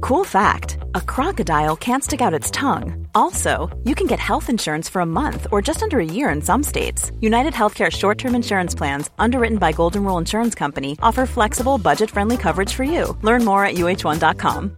Cool fact, a crocodile can't stick out its tongue. Also, you can get health insurance for a month or just under a year in some states. United Healthcare short-term insurance plans, underwritten by Golden Rule Insurance Company, offer flexible, budget-friendly coverage for you. Learn more at uh1.com.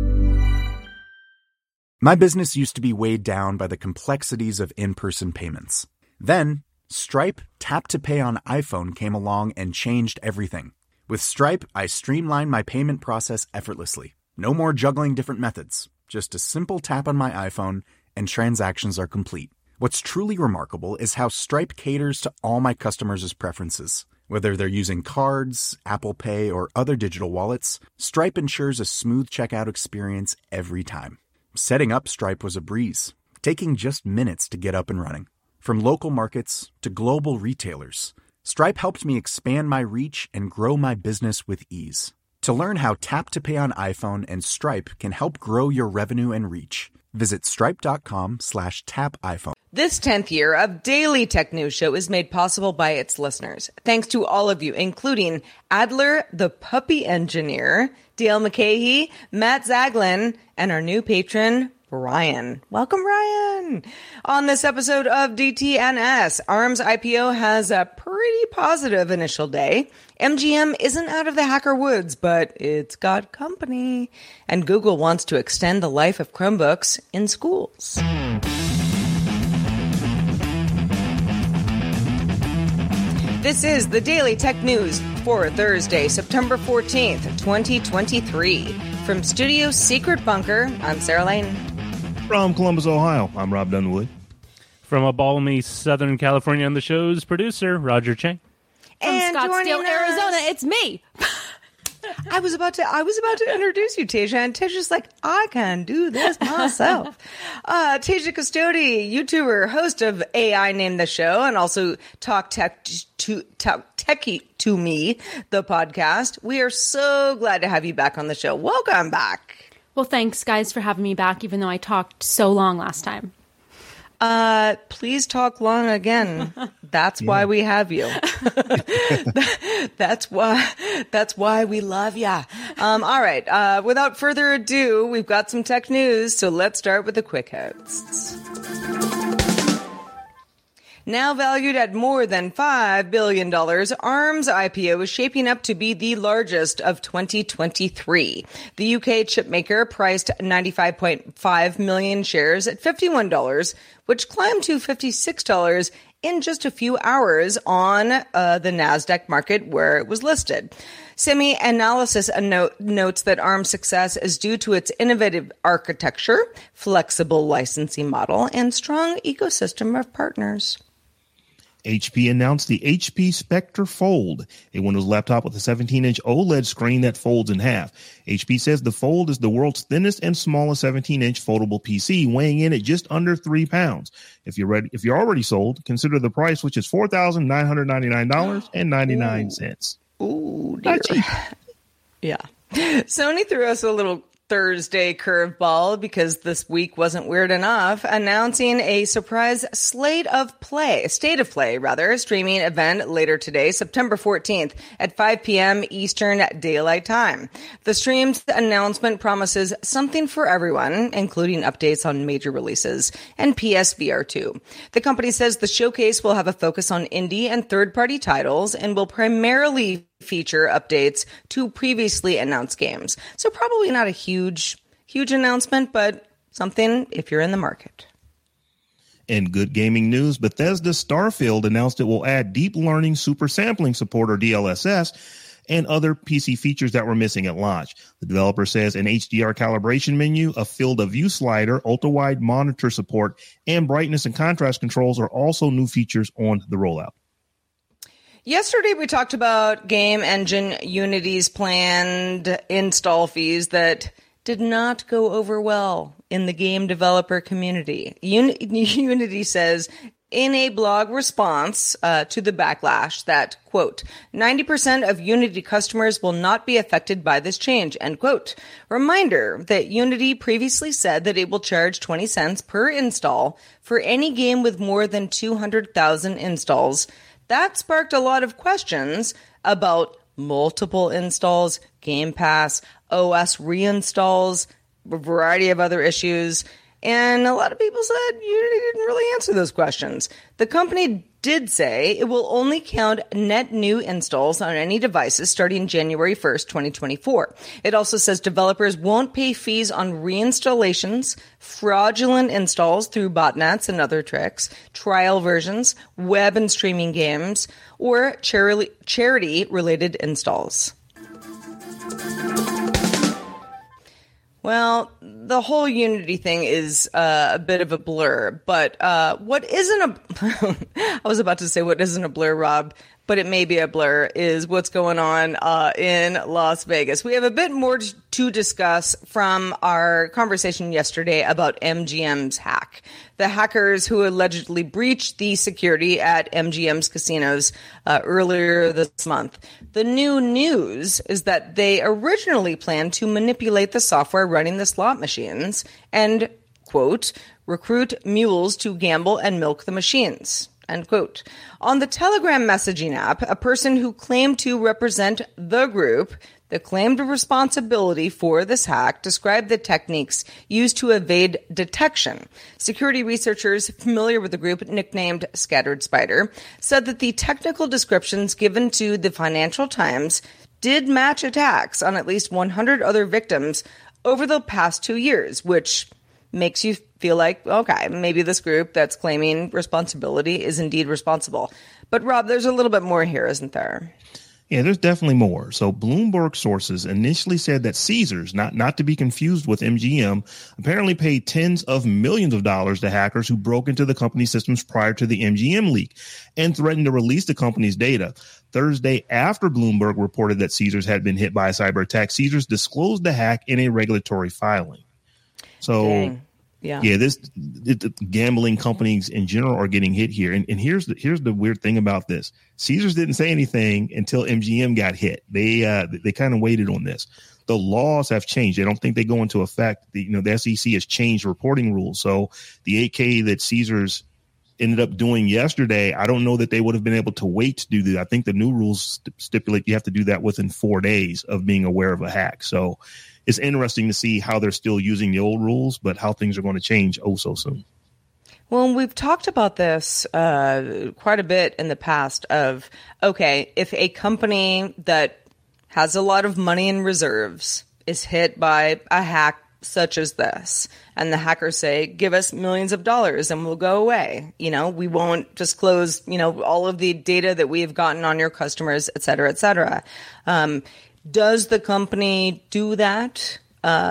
My business used to be weighed down by the complexities of in-person payments. Then, Stripe Tap to Pay on iPhone came along and changed everything. With Stripe, I streamlined my payment process effortlessly. No more juggling different methods. Just a simple tap on my iPhone and transactions are complete. What's truly remarkable is how Stripe caters to all my customers' preferences. Whether they're using cards, Apple Pay, or other digital wallets, Stripe ensures a smooth checkout experience every time. Setting up Stripe was a breeze, taking just minutes to get up and running. From local markets to global retailers, Stripe helped me expand my reach and grow my business with ease. To learn how Tap to Pay on iPhone and Stripe can help grow your revenue and reach, visit stripe.com/tapiphone. This 10th year of Daily Tech News Show is made possible by its listeners. Thanks to all of you, including Adler, the puppy engineer, Dale McCahey, Matt Zaglin, and our new patron, Ryan. Welcome, Ryan. On this episode of DTNS, ARM's IPO has a pretty positive initial day. MGM isn't out of the hacker woods, but it's got company. And Google wants to extend the life of Chromebooks in schools. This is the Daily Tech News for Thursday, September 14th, 2023. From Studio Secret Bunker, I'm Sarah Lane. From Columbus, Ohio, I'm Rob Dunwood. From a balmy Southern California, I'm the show's producer, Roger Chang. From Scottsdale, Arizona, it's me. I was about to introduce you, Tasia, and Tasia's like, I can do this myself. Tasia Custodi, YouTuber, host of AI Name the Show, and also Talk Techie to Me, the podcast. We are so glad to have you back on the show. Welcome back. Well, thanks, guys, for having me back, even though I talked so long last time. Please talk long again. That's why we have you. That's why we love ya. All right. Without further ado, we've got some tech news. So let's start with the quick hits. Now valued at more than $5 billion, ARM's IPO is shaping up to be the largest of 2023. The UK chipmaker priced 95.5 million shares at $51, which climbed to $56 in just a few hours on the NASDAQ market where it was listed. Semi-Analysis notes that ARM's success is due to its innovative architecture, flexible licensing model, and strong ecosystem of partners. HP announced the HP Spectre Fold, a Windows laptop with a 17-inch OLED screen that folds in half. HP says the Fold is the world's thinnest and smallest 17-inch foldable PC, weighing in at just under 3 pounds. If you're already sold, consider the price, which is $4,999.99. Ooh, dear. Yeah. Sony threw us a little Thursday curveball because this week wasn't weird enough, announcing a surprise state of play streaming event later today, September 14th at 5 p.m. Eastern Daylight Time. The stream's announcement promises something for everyone, including updates on major releases and PSVR 2. The company says the showcase will have a focus on indie and third-party titles and will primarily feature updates to previously announced games. So probably not a huge announcement, but something if you're in the market. In good gaming news, Bethesda Starfield announced it will add deep learning super sampling support, or DLSS, and other PC features that were missing at launch. The developer says an HDR calibration menu, a field of view slider, ultra-wide monitor support, and brightness and contrast controls are also new features on the rollout. Yesterday, we talked about Game Engine Unity's planned install fees that did not go over well in the game developer community. Unity says in a blog response to the backlash that, quote, 90% of Unity customers will not be affected by this change, end quote. Reminder that Unity previously said that it will charge 20 cents per install for any game with more than 200,000 installs. That sparked a lot of questions about multiple installs, Game Pass, OS reinstalls, a variety of other issues. And a lot of people said Unity didn't really answer those questions. The company did say it will only count net new installs on any devices starting January 1st, 2024. It also says developers won't pay fees on reinstallations, fraudulent installs through botnets and other tricks, trial versions, web and streaming games, or charity-related installs. Well, the whole Unity thing is a bit of a blur, but what isn't a... I was about to say what isn't a blur, Rob, but it may be a blur, is what's going on in Las Vegas. We have a bit more to discuss from our conversation yesterday about MGM's hack. The hackers who allegedly breached the security at MGM's casinos earlier this month. The new news is that they originally planned to manipulate the software running the slot machines and, quote, recruit mules to gamble and milk the machines. End quote. On the Telegram messaging app, a person who claimed to represent the group that claimed responsibility for this hack described the techniques used to evade detection. Security researchers familiar with the group, nicknamed Scattered Spider, said that the technical descriptions given to the Financial Times did match attacks on at least 100 other victims over the past 2 years, which makes you feel like, okay, maybe this group that's claiming responsibility is indeed responsible. But Rob, there's a little bit more here, isn't there? Yeah, there's definitely more. So Bloomberg sources initially said that Caesars, not to be confused with MGM, apparently paid tens of millions of dollars to hackers who broke into the company's systems prior to the MGM leak and threatened to release the company's data. Thursday, after Bloomberg reported that Caesars had been hit by a cyber attack, Caesars disclosed the hack in a regulatory filing. So, Dang. Yeah, gambling companies in general are getting hit here. And here's the weird thing about this. Caesars didn't say anything until MGM got hit. They kind of waited on this. The laws have changed. I don't think they go into effect. The SEC has changed reporting rules. So the 8K that Caesars ended up doing yesterday, I don't know that they would have been able to wait to do that. I think the new rules stipulate you have to do that within 4 days of being aware of a hack. So it's interesting to see how they're still using the old rules, but how things are going to change so soon. Well, we've talked about this quite a bit in the past of, okay, if a company that has a lot of money in reserves is hit by a hack such as this, and the hackers say, give us millions of dollars and we'll go away. We won't disclose, all of the data that we have gotten on your customers, et cetera, et cetera. Does the company do that?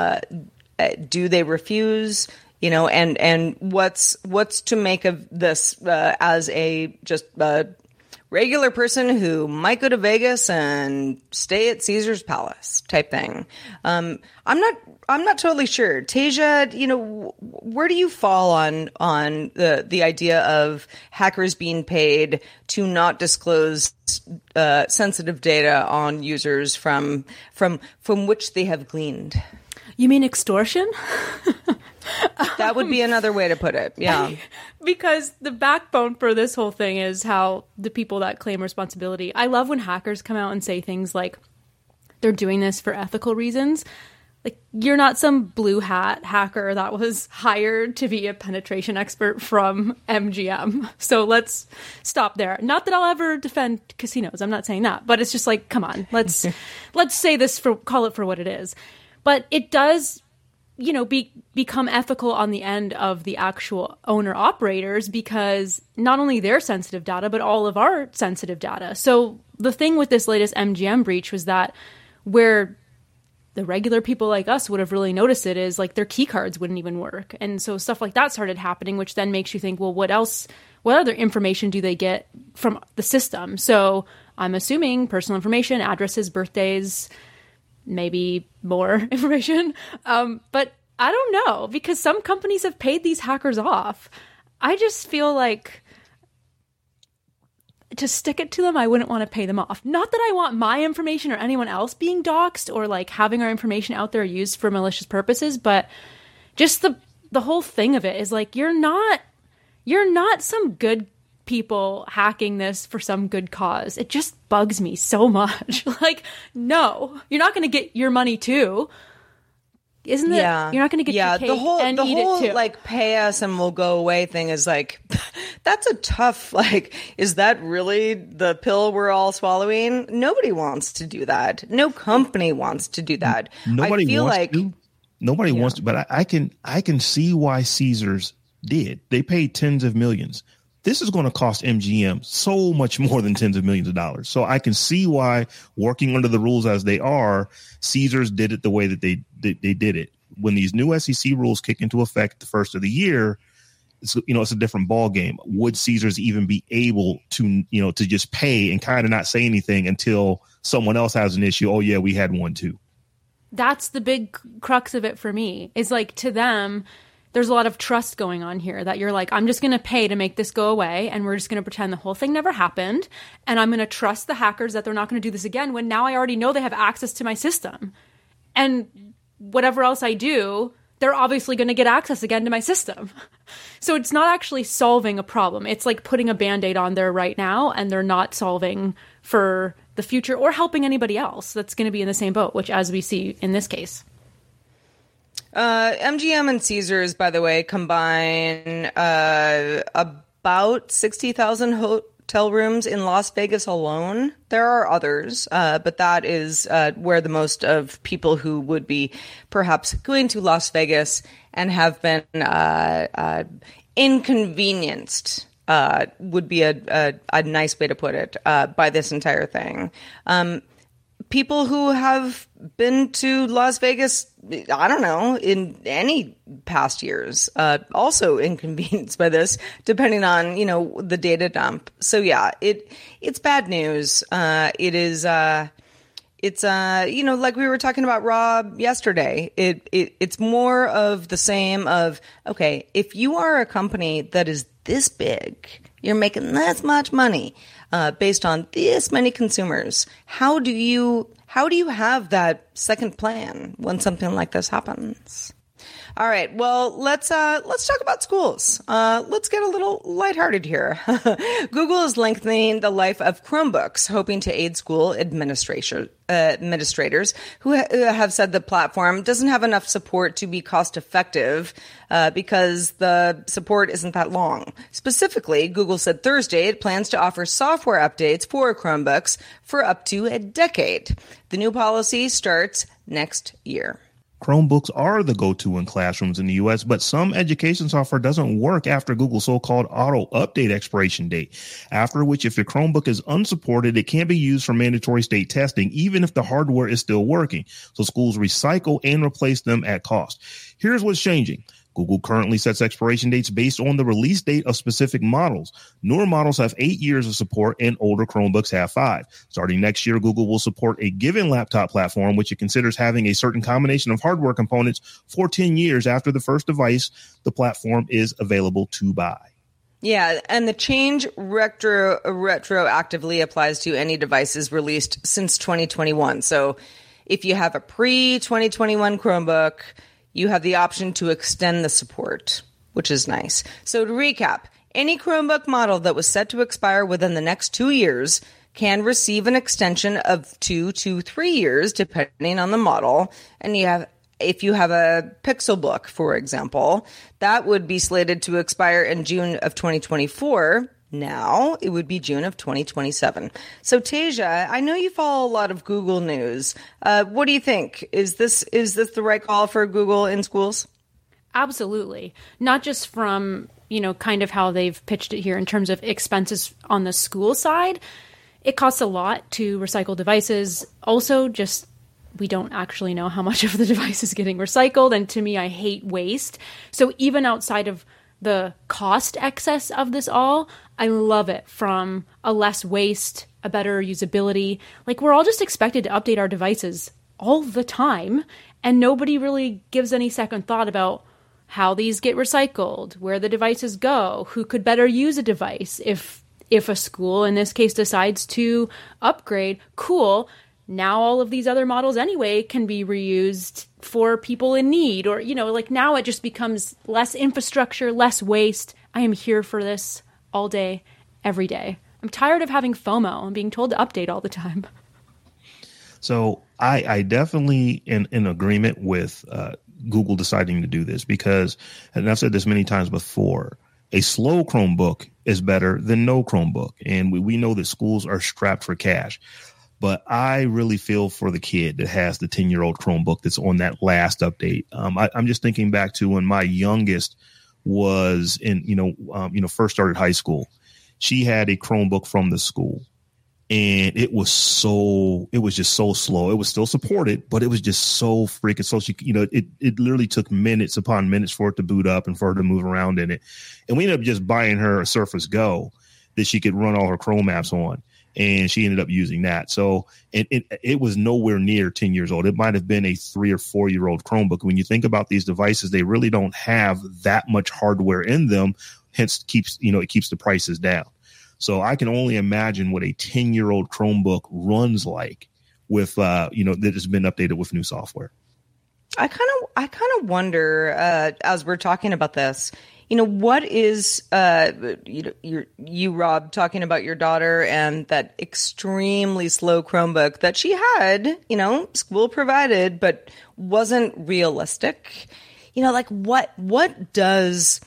Do they refuse? And what's to make of this as a just regular person who might go to Vegas and stay at Caesar's Palace type thing? I'm not totally sure. Tasia, where do you fall on the idea of hackers being paid to not disclose sensitive data on users from which they have gleaned? You mean extortion? That would be another way to put it. Yeah. Because the backbone for this whole thing is how the people that claim responsibility. I love when hackers come out and say things like they're doing this for ethical reasons. Like, you're not some blue hat hacker that was hired to be a penetration expert from MGM. So let's stop there. Not that I'll ever defend casinos. I'm not saying that, but it's just like, come on, let's say this call it for what it is. But it does, become ethical on the end of the actual owner operators, because not only their sensitive data, but all of our sensitive data. So the thing with this latest MGM breach was that where the regular people like us would have really noticed it is like their key cards wouldn't even work. And so stuff like that started happening, which then makes you think, well, what other information do they get from the system? So I'm assuming personal information, addresses, birthdays, maybe more information. But I don't know, because some companies have paid these hackers off. I just feel like to stick it to them, I wouldn't want to pay them off. Not that I want my information or anyone else being doxxed or like having our information out there used for malicious purposes, but just the whole thing of it is like, you're not some good people hacking this for some good cause. It just bugs me so much. Like, no, you're not going to get your money too. Isn't it? Yeah. You're not going to get your cake and eat it too. Like, pay us and we'll go away thing is like, that's a tough, like, is that really the pill we're all swallowing? Nobody wants to do that. No company wants to do that. Nobody wants to, but I can see why Caesars did. They paid tens of millions. This is going to cost MGM so much more than tens of millions of dollars. So I can see why, working under the rules as they are, Caesars did it the way that they did it. When these new SEC rules kick into effect the first of the year, it's a different ball game. Would Caesars even be able to, to just pay and kind of not say anything until someone else has an issue? Oh yeah, we had one too. That's the big crux of it for me, is like, to them, there's a lot of trust going on here, that you're like, I'm just going to pay to make this go away, and we're just going to pretend the whole thing never happened, and I'm going to trust the hackers that they're not going to do this again, when now I already know they have access to my system. And whatever else I do, they're obviously going to get access again to my system. So it's not actually solving a problem. It's like putting a Band-Aid on there right now, and they're not solving for the future or helping anybody else that's going to be in the same boat, which, as we see in this case. MGM and Caesars, by the way, combine about 60,000 hotel rooms in Las Vegas alone. There are others, but that is where the most of people who would be perhaps going to Las Vegas and have been inconvenienced would be a nice way to put it, by this entire thing. People who have been to Las Vegas, I don't know, in any past years, also inconvenienced by this, depending on, the data dump. So yeah, it's bad news. It's like we were talking about Rob yesterday. It's more of the same of, okay, if you are a company that is this big, you're making this much money, based on this many consumers, how do you have that second plan when something like this happens? All right. Well, let's talk about schools. Let's get a little lighthearted here. Google is lengthening the life of Chromebooks, hoping to aid school administrators who have said the platform doesn't have enough support to be cost effective because the support isn't that long. Specifically, Google said Thursday it plans to offer software updates for Chromebooks for up to a decade. The new policy starts next year. Chromebooks are the go-to in classrooms in the U.S., but some education software doesn't work after Google's so-called auto-update expiration date, after which if your Chromebook is unsupported, it can't be used for mandatory state testing, even if the hardware is still working. So schools recycle and replace them at cost. Here's what's changing. Google currently sets expiration dates based on the release date of specific models. Newer models have 8 years of support and older Chromebooks have 5. Starting next year, Google will support a given laptop platform, which it considers having a certain combination of hardware components for 10 years after the first device the platform is available to buy. Yeah, and the change retroactively applies to any devices released since 2021. So if you have a pre-2021 Chromebook, you have the option to extend the support, which is nice. So to recap, any Chromebook model that was set to expire within the next 2 years can receive an extension of 2 to 3 years, depending on the model. And if you have a Pixelbook, for example, that would be slated to expire in June of 2024. Now it would be June of 2027. So Tasia, I know you follow a lot of Google news. What do you think? Is this the right call for Google in schools? Absolutely. Not just from, kind of how they've pitched it here in terms of expenses on the school side. It costs a lot to recycle devices. Also, just we don't actually know how much of the device is getting recycled. And to me, I hate waste. So even outside of the cost excess of this all, I love it from a less waste, a better usability. Like, we're all just expected to update our devices all the time, and nobody really gives any second thought about how these get recycled, where the devices go, who could better use a device. If a school, in this case, decides to upgrade, cool. Now all of these other models anyway can be reused for people in need, or, now it just becomes less infrastructure, less waste. I am here for this all day, every day. I'm tired of having FOMO and being told to update all the time. So I definitely in agreement with Google deciding to do this because, and I've said this many times before, a slow Chromebook is better than no Chromebook. And we know that schools are strapped for cash. But I really feel for the kid that has the 10-year-old Chromebook that's on that last update. I'm just thinking back to when my youngest was in, first started high school. She had a Chromebook from the school, and it was just so slow. It was still supported, but it was just so freaking slow. It literally took minutes upon minutes for it to boot up and for her to move around in it. And we ended up just buying her a Surface Go that she could run all her Chrome apps on. And she ended up using that. So it was nowhere near 10 years old. It might have been a 3 or 4 year old Chromebook. When you think about these devices, they really don't have that much hardware in them. Hence, it keeps the prices down. So I can only imagine what a 10-year-old Chromebook runs like with, that has been updated with new software. I kind of wonder, as we're talking about this, what is, you, Rob, talking about your daughter and that extremely slow Chromebook that she had, school provided, but wasn't realistic. What does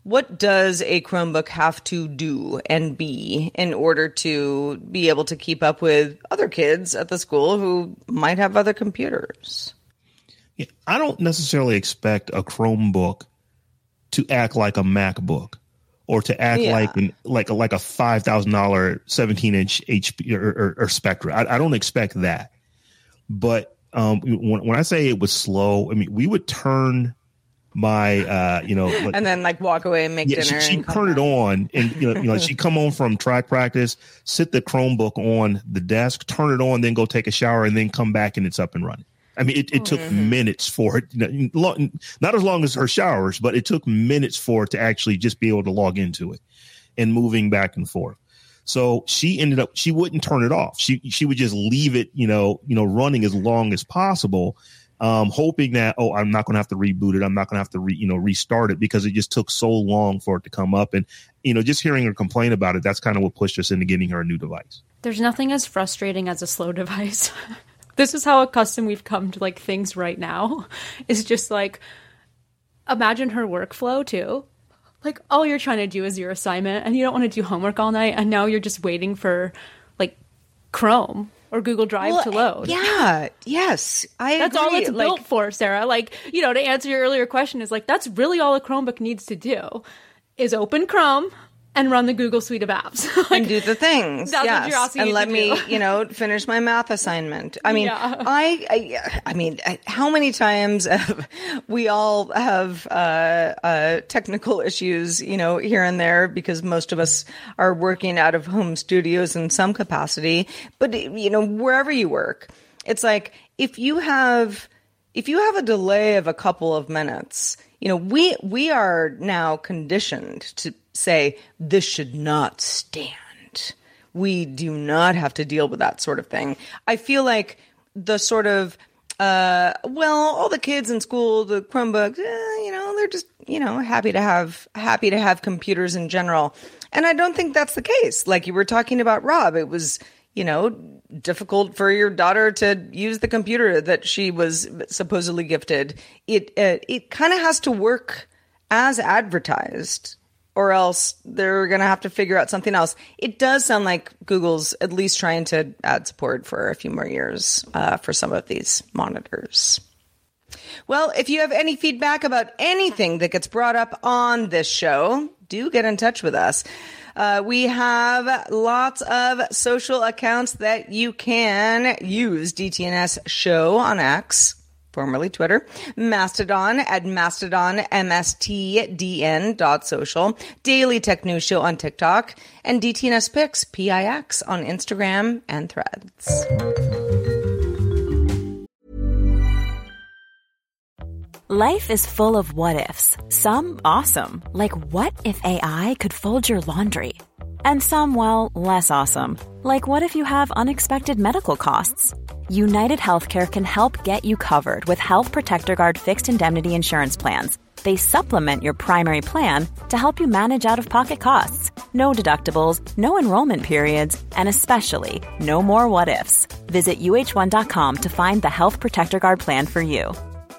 a Chromebook have to do and be in order to be able to keep up with other kids at the school who might have other computers? Yeah, I don't necessarily expect a Chromebook to act like a MacBook or to act like a $5,000 17-inch HP or Spectra. I don't expect that. But when I say it was slow, I mean, we would turn my and then walk away and make dinner. She'd turn it on, and she'd come home from track practice, sit the Chromebook on the desk, turn it on, then go take a shower, and then come back and it's up and running. I mean, it took minutes for it, not as long as her showers, but it took minutes for it to actually just be able to log into it and moving back and forth. So she wouldn't turn it off. She would just leave it, running as long as possible. Hoping that, I'm not going to have to reboot it. I'm not going to have to restart it because it just took so long for it to come up. And, just hearing her complain about it, that's kind of what pushed us into getting her a new device. There's nothing as frustrating as a slow device. This is how accustomed we've come to things right now. It's just imagine her workflow too. All you're trying to do is your assignment and you don't want to do homework all night. And now you're just waiting for Chrome or Google Drive to load. Yeah. Yes. That's all it's built for, Sarah. To answer your earlier question is that's really all a Chromebook needs to do is open Chrome and run the Google suite of apps. And do the things. That's what you're asking and let me, finish my math assignment. I mean, I mean, how many times we all have technical issues, here and there because most of us are working out of home studios in some capacity. But, wherever you work, it's if you have a delay of a couple of minutes, we are now conditioned to say this should not stand. We do not have to deal with that sort of thing. I feel like the sort of, all the kids in school, the Chromebooks, they're just, happy to have computers in general. And I don't think that's the case. Like you were talking about, Rob, it was, difficult for your daughter to use the computer that she was supposedly gifted. It kind of has to work as advertised, or else they're going to have to figure out something else. It does sound like Google's at least trying to add support for a few more years for some of these monitors. Well, if you have any feedback about anything that gets brought up on this show, do get in touch with us. We have lots of social accounts that you can use. DTNS Show on X, formerly Twitter, Mastodon at mastodon.social, Daily Tech News Show on TikTok, and DTNS Pix, PIX, on Instagram and Threads. Life is full of what-ifs. Some awesome, like what if AI could fold your laundry? And some, well, less awesome, like what if you have unexpected medical costs? United Healthcare can help get you covered with Health Protector Guard fixed indemnity insurance plans. They supplement your primary plan to help you manage out-of-pocket costs. no deductibles, no enrollment periods, and especially no more what-ifs. Visit uh1.com to find the Health Protector Guard plan for you.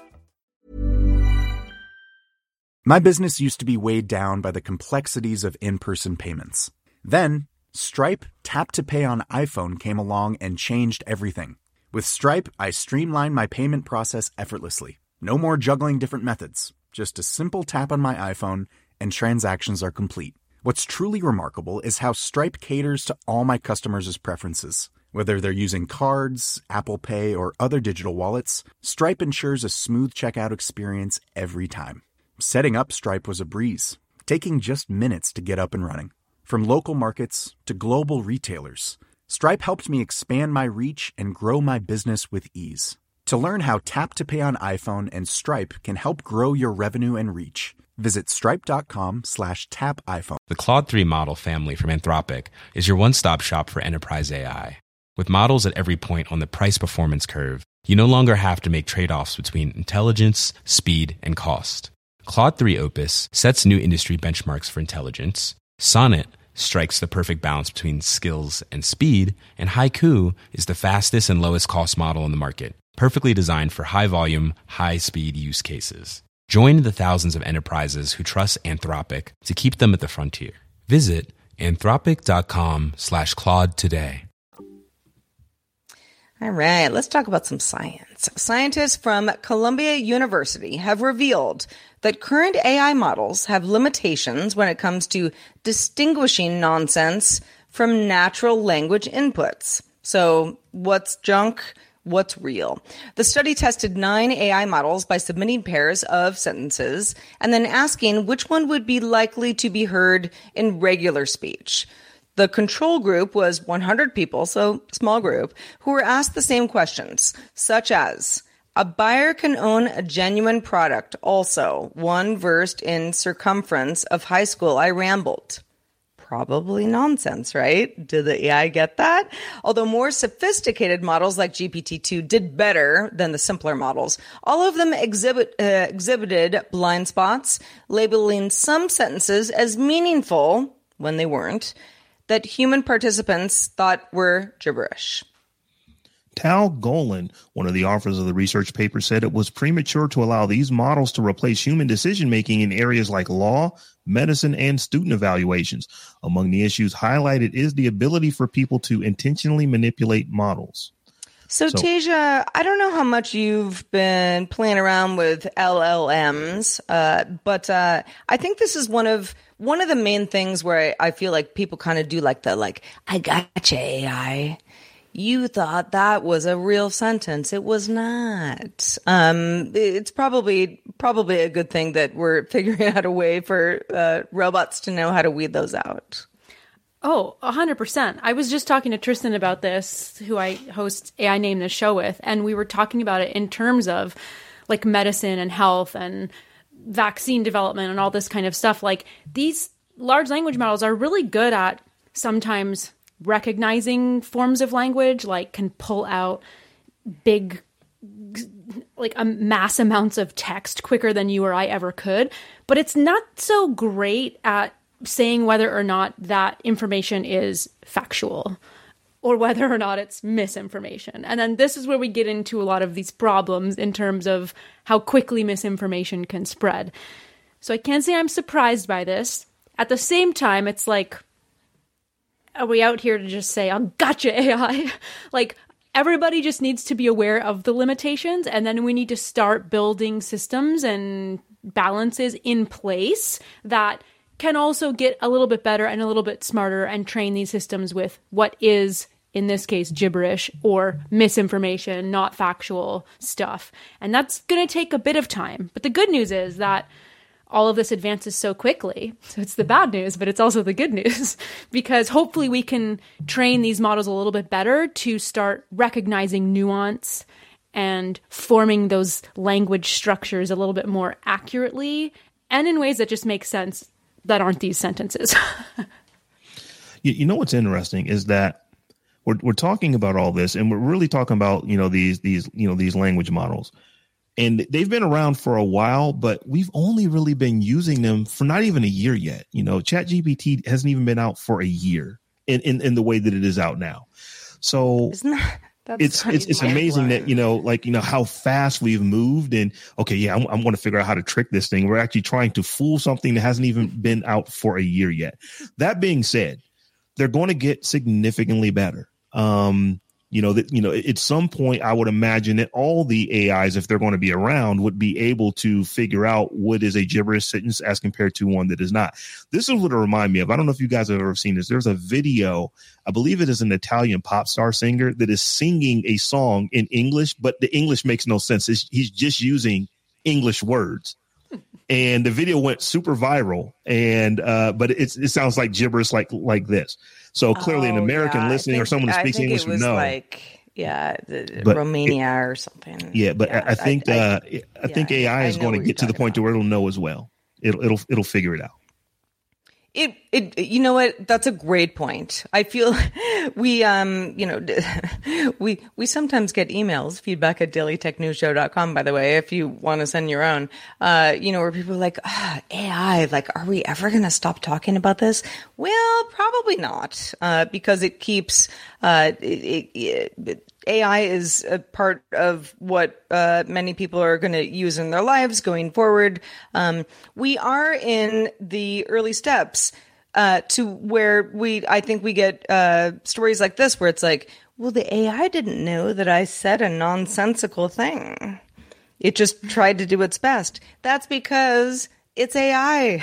My business used to be weighed down by the complexities of in-person payments. Then, Stripe Tap to Pay on iPhone came along and changed everything. With Stripe, I streamlined my payment process effortlessly. No more juggling different methods. Just a simple tap on my iPhone and transactions are complete. What's truly remarkable is how Stripe caters to all my customers' preferences. Whether they're using cards, Apple Pay, or other digital wallets, Stripe ensures a smooth checkout experience every time. Setting up Stripe was a breeze, taking just minutes to get up and running. From local markets to global retailers, Stripe helped me expand my reach and grow my business with ease. To learn how Tap to Pay on iPhone and Stripe can help grow your revenue and reach, visit stripe.com/tapiphone. The Claude 3 model family from Anthropic is your one-stop shop for enterprise AI. With models at every point on the price-performance curve, you no longer have to make trade-offs between intelligence, speed, and cost. Claude 3 Opus sets new industry benchmarks for intelligence. Sonnet strikes the perfect balance between skills and speed. And Haiku is the fastest and lowest cost model in the market, perfectly designed for high-volume, high-speed use cases. Join the thousands of enterprises who trust Anthropic to keep them at the frontier. Visit anthropic.com/Claude today. All right, let's talk about some science. Scientists from Columbia University have revealed that current AI models have limitations when it comes to distinguishing nonsense from natural language inputs. So, what's junk? What's real? The study tested 9 AI models by submitting pairs of sentences and then asking which one would be likely to be heard in regular speech. The control group was 100 people, so small group, who were asked the same questions, such as, a buyer can own a genuine product. Also, one versed in circumference of high school, I rambled. Probably nonsense, right? Did the AI get that? Although more sophisticated models like GPT-2 did better than the simpler models, all of them exhibited blind spots, labeling some sentences as meaningful when they weren't, that human participants thought were gibberish. Tal Golan, one of the authors of the research paper, said it was premature to allow these models to replace human decision-making in areas like law, medicine, and student evaluations. Among the issues highlighted is the ability for people to intentionally manipulate models. So Tasia, I don't know how much you've been playing around with LLMs, but I think this is one of the main things where I feel like people kind of do I gotcha AI. You thought that was a real sentence. It was not. It's probably a good thing that we're figuring out a way for robots to know how to weed those out. Oh, 100%. I was just talking to Tristan about this, who I host AI Name This Show with, and we were talking about it in terms of like medicine and health and vaccine development and all this kind of stuff. Like, these large language models are really good at sometimes recognizing forms of language, like can pull out big, like mass amounts of text quicker than you or I ever could. But it's not so great at saying whether or not that information is factual or whether or not it's misinformation. And then this is where we get into a lot of these problems in terms of how quickly misinformation can spread. So I can't say I'm surprised by this. At the same time, it's like, are we out here to just say, oh, gotcha, AI? Like, everybody just needs to be aware of the limitations, and then we need to start building systems and balances in place that can also get a little bit better and a little bit smarter and train these systems with what is, in this case, gibberish or misinformation, not factual stuff. And that's going to take a bit of time. But the good news is that all of this advances so quickly. So it's the bad news, but it's also the good news, because hopefully we can train these models a little bit better to start recognizing nuance and forming those language structures a little bit more accurately and in ways that just make sense that aren't these sentences. You know what's interesting is that we're talking about all this, and we're really talking about these language models. And they've been around for a while, but we've only really been using them for not even a year yet. ChatGPT hasn't even been out for a year in the way that it is out now. So it's amazing that, how fast we've moved. And okay, I'm going to figure out how to trick this thing. We're actually trying to fool something that hasn't even been out for a year yet. That being said, they're going to get significantly better. At some point, I would imagine that all the AIs, if they're going to be around, would be able to figure out what is a gibberish sentence as compared to one that is not. This is what it reminds me of. I don't know if you guys have ever seen this. There's a video, I believe it is an Italian pop star singer that is singing a song in English, but the English makes no sense. He's just using English words. And the video went super viral, but it sounds like gibberish like this. So clearly an American listening or someone who speaks English would know. Romania or something. Yeah, but I think AI is going to get to the point where it'll know as well. It'll figure it out. You know what? That's a great point. I feel we sometimes get emails, feedback@dailytechnewsshow.com, by the way, if you want to send your own, where people are like, AI, are we ever going to stop talking about this? Well, probably not, because it keeps, AI is a part of what many people are going to use in their lives going forward. We are in the early steps to where I think we get stories like this where it's like, well, the AI didn't know that I said a nonsensical thing. It just tried to do its best. That's because it's AI.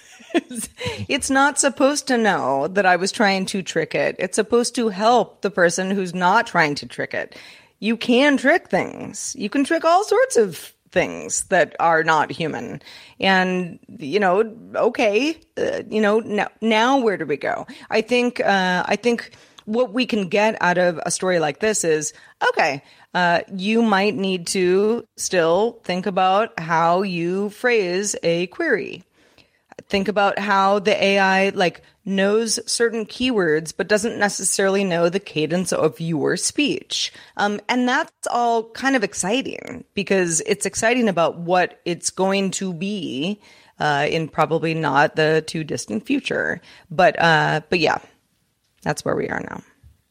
It's not supposed to know that I was trying to trick it. It's supposed to help the person who's not trying to trick it. You can trick things. You can trick all sorts of things that are not human. And, okay, now where do we go? I think what we can get out of a story like this is, okay, you might need to still think about how you phrase a query. Think about how the AI knows certain keywords, but doesn't necessarily know the cadence of your speech. And that's all kind of exciting because it's exciting about what it's going to be in probably not the too distant future. But yeah, that's where we are now.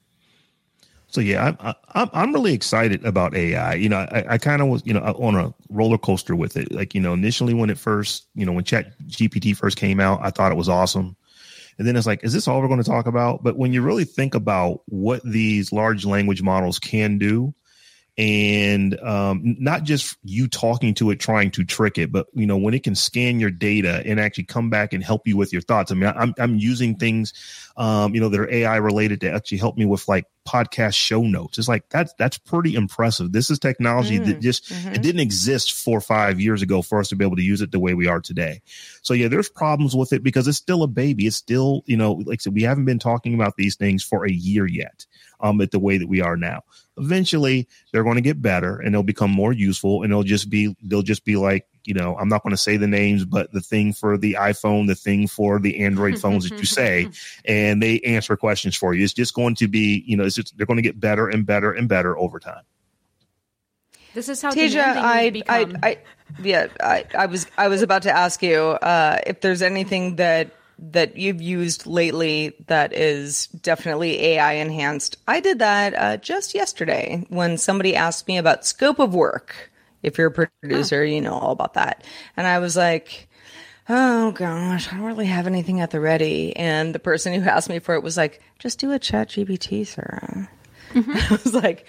So yeah, I'm really excited about AI. I kind of was, on a roller coaster with it. Initially when it first, when ChatGPT first came out, I thought it was awesome. And then it's like, is this all we're going to talk about? But when you really think about what these large language models can do, and not just you talking to it, trying to trick it, but, when it can scan your data and actually come back and help you with your thoughts. I mean, I'm using things, that are AI related to actually help me with podcast show notes. It's like, that's pretty impressive. This is technology that just, it didn't exist 4 or 5 years ago for us to be able to use it the way we are today. So yeah, there's problems with it because it's still a baby. It's still, like I said, we haven't been talking about these things for a year yet. At the way that we are now. Eventually, they're going to get better and they'll become more useful, and they'll just be like, I'm not going to say the names, but the thing for the iPhone, the thing for the Android phones that you say, and they answer questions for you. It's just going to be, they're going to get better and better and better over time. This is how Tasia, I was about to ask you if there's anything that you've used lately that is definitely AI enhanced. I did that just yesterday when somebody asked me about scope of work. If you're a producer, you know all about that. And I was like, oh gosh, I don't really have anything at the ready. And the person who asked me for it was like, just do a ChatGPT, Sarah. I was like,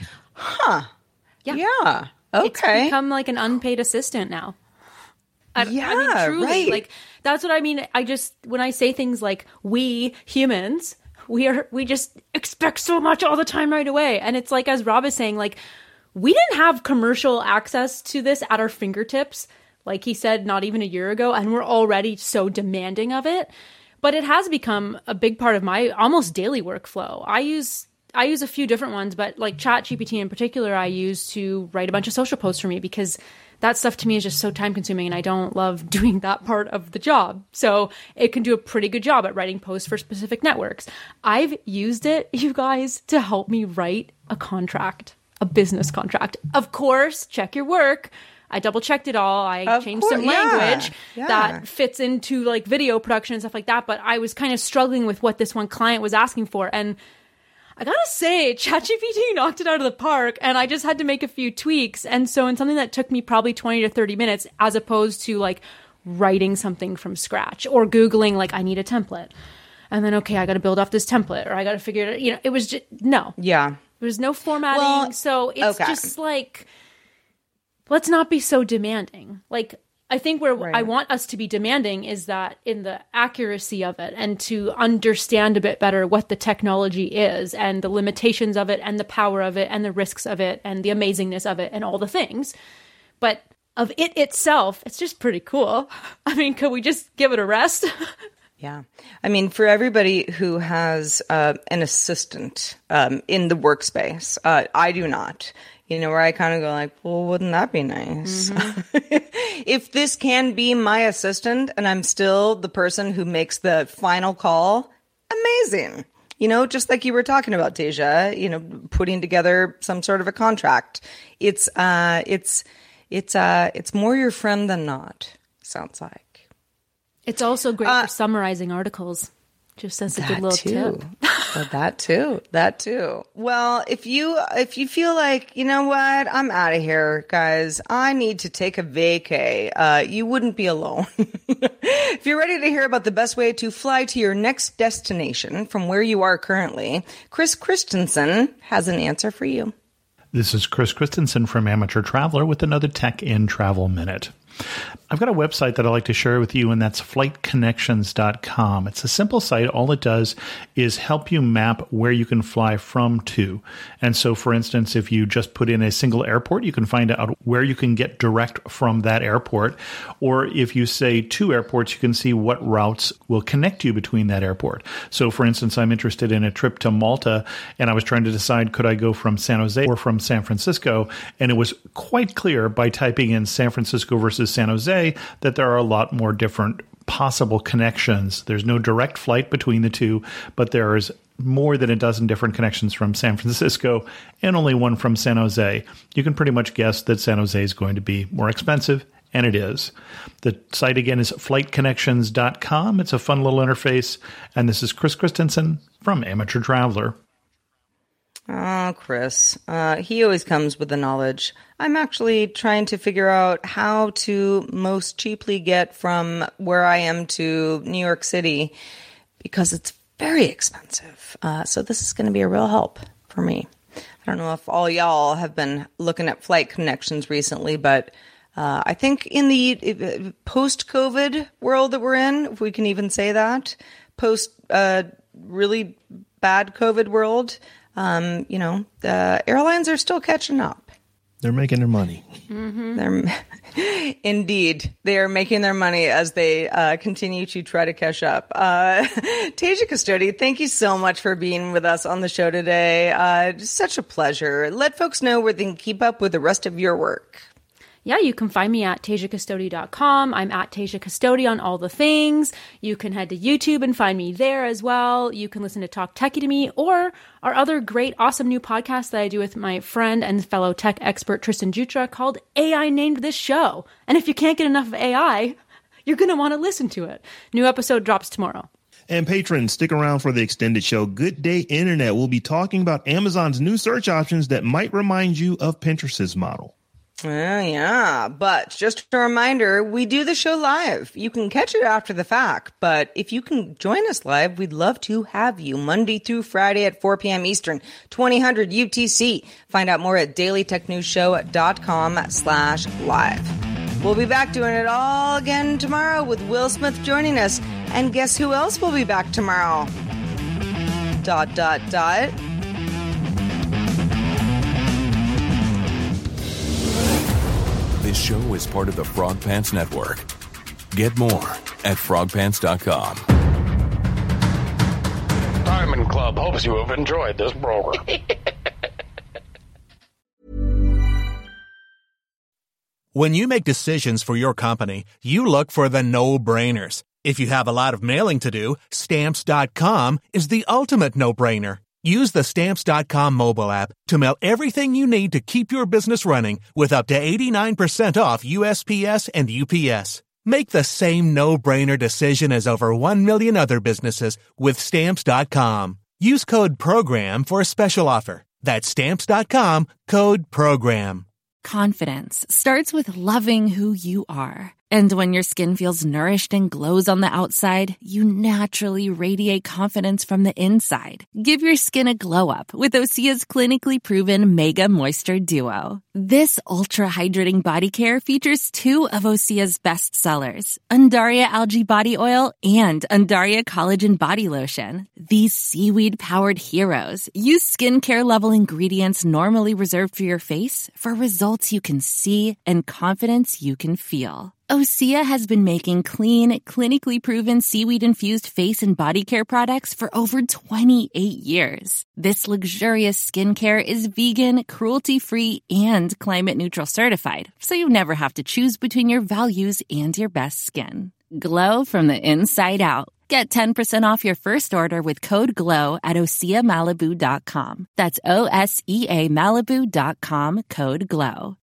yeah, okay. It's become like an unpaid assistant now. I mean, truly, right. That's what I mean. When I say things like we humans, we just expect so much all the time right away. And it's like, as Rob is saying, we didn't have commercial access to this at our fingertips. Like he said, not even a year ago. And we're already so demanding of it. But it has become a big part of my almost daily workflow. I use a few different ones, but ChatGPT in particular, I use to write a bunch of social posts for me because that stuff to me is just so time consuming and I don't love doing that part of the job. So it can do a pretty good job at writing posts for specific networks. I've used it, you guys, to help me write a contract, a business contract. Of course, check your work. I double checked it all. I changed some language that fits into like video production and stuff like that. But I was kind of struggling with what this one client was asking for. And I gotta say, ChatGPT knocked it out of the park, and I just had to make a few tweaks. And so in something that took me probably 20 to 30 minutes, as opposed to like writing something from scratch or Googling, like, I need a template. And then, okay, I got to build off this template, or I got to figure it out. It was just, no. Yeah. There was no formatting. So it's just like, let's not be so demanding. Like, I think where I want us to be demanding is that in the accuracy of it, and to understand a bit better what the technology is and the limitations of it and the power of it and the risks of it and the amazingness of it and all the things. But of it itself, it's just pretty cool. I mean, could we just give it a rest? Yeah. I mean, for everybody who has an assistant in the workspace, I do not. Where I kind of go like, well, wouldn't that be nice? If this can be my assistant and I'm still the person who makes the final call, amazing. Just like you were talking about, Tasia, putting together some sort of a contract. It's more your friend than not, sounds like. It's also great for summarizing articles. Just as a good little tip. Well, that too. Well, if you feel like, you know what, I'm out of here, guys, I need to take a vacay, you wouldn't be alone. If you're ready to hear about the best way to fly to your next destination from where you are currently, Chris Christensen has an answer for you. This is Chris Christensen from Amateur Traveler with another Tech in Travel Minute. I've got a website that I like to share with you, and that's flightconnections.com. It's a simple site. All it does is help you map where you can fly from to. And so, for instance, if you just put in a single airport, you can find out where you can get direct from that airport. Or if you say 2 airports, you can see what routes will connect you between that airport. So, for instance, I'm interested in a trip to Malta, and I was trying to decide, could I go from San Jose or from San Francisco? And it was quite clear by typing in San Francisco versus San Jose that there are a lot more different possible connections. There's no direct flight between the two, but there's more than a dozen different connections from San Francisco and only one from San Jose. You can pretty much guess that San Jose is going to be more expensive, and it is. The site again is flightconnections.com. It's a fun little interface, and this is Chris Christensen from Amateur Traveler. Oh, Chris. He always comes with the knowledge. I'm actually trying to figure out how to most cheaply get from where I am to New York City because it's very expensive. So this is going to be a real help for me. I don't know if all y'all have been looking at flight connections recently, but I think in the post-COVID world that we're in, if we can even say that, post really bad COVID world, the airlines are still catching up. They're making their money. Mm-hmm. Indeed. They are making their money as they continue to try to catch up. Tasia Custode, thank you so much for being with us on the show today. Just such a pleasure. Let folks know where they can keep up with the rest of your work. Yeah, you can find me at TasiaCustode.com. I'm at Tasia Custode on all the things. You can head to YouTube and find me there as well. You can listen to Talk Techie to Me or our other great, awesome new podcast that I do with my friend and fellow tech expert Tristan Jutra called AI Named This Show. And if you can't get enough of AI, you're going to want to listen to it. New episode drops tomorrow. And patrons, stick around for the extended show. Good Day Internet. We'll be talking about Amazon's new search options that might remind you of Pinterest's model. Oh, yeah. But just a reminder, we do the show live. You can catch it after the fact, but if you can join us live, we'd love to have you Monday through Friday at 4 p.m. Eastern, 2000 UTC. Find out more at dailytechnewsshow.com/live. We'll be back doing it all again tomorrow with Will Smith joining us. And guess who else will be back tomorrow? ... This show is part of the Frog Pants Network. Get more at frogpants.com. Diamond Club hopes you have enjoyed this program. When you make decisions for your company, you look for the no-brainers. If you have a lot of mailing to do, Stamps.com is the ultimate no-brainer. Use the Stamps.com mobile app to mail everything you need to keep your business running with up to 89% off USPS and UPS. Make the same no-brainer decision as over 1 million other businesses with Stamps.com. Use code PROGRAM for a special offer. That's Stamps.com, code PROGRAM. Confidence starts with loving who you are. And when your skin feels nourished and glows on the outside, you naturally radiate confidence from the inside. Give your skin a glow up with Osea's clinically proven Mega Moisture Duo. This ultra-hydrating body care features 2 of Osea's best sellers, Undaria Algae Body Oil and Undaria Collagen Body Lotion. These seaweed-powered heroes use skincare-level ingredients normally reserved for your face for results you can see and confidence you can feel. Osea has been making clean, clinically proven seaweed-infused face and body care products for over 28 years. This luxurious skincare is vegan, cruelty-free, and climate-neutral certified, so you never have to choose between your values and your best skin. Glow from the inside out. Get 10% off your first order with code GLOW at OseaMalibu.com. That's OSEA Malibu.com, code GLOW.